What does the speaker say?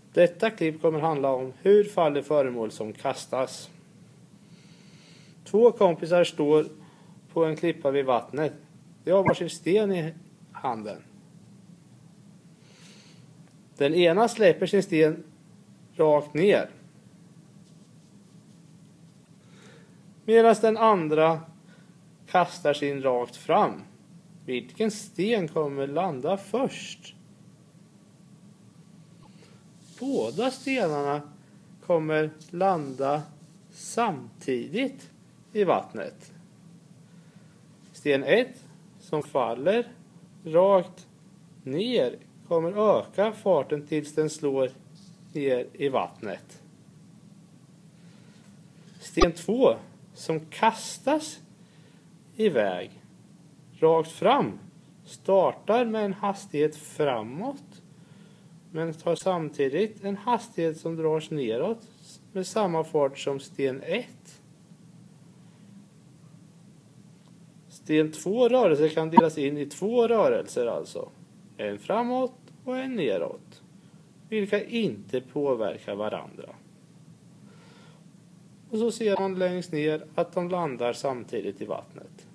Detta klipp kommer handla om hur faller föremål som kastas. Två kompisar står på en klippa vid vattnet. De har varsin sten i handen. Den ena släpper sin sten rakt ner, medan den andra kastar sin rakt fram. Vilken sten kommer landa först? Båda stenarna kommer landa samtidigt i vattnet. Sten 1 som faller rakt ner kommer öka farten tills den slår ner i vattnet. Sten 2 som kastas iväg rakt fram startar med en hastighet framåt, men tar samtidigt en hastighet som dras neråt med samma fart som sten 1. Sten 2 rörelser kan delas in i två rörelser alltså. En framåt och en neråt. Vilka inte påverkar varandra. Och så ser man längst ner att de landar samtidigt i vattnet.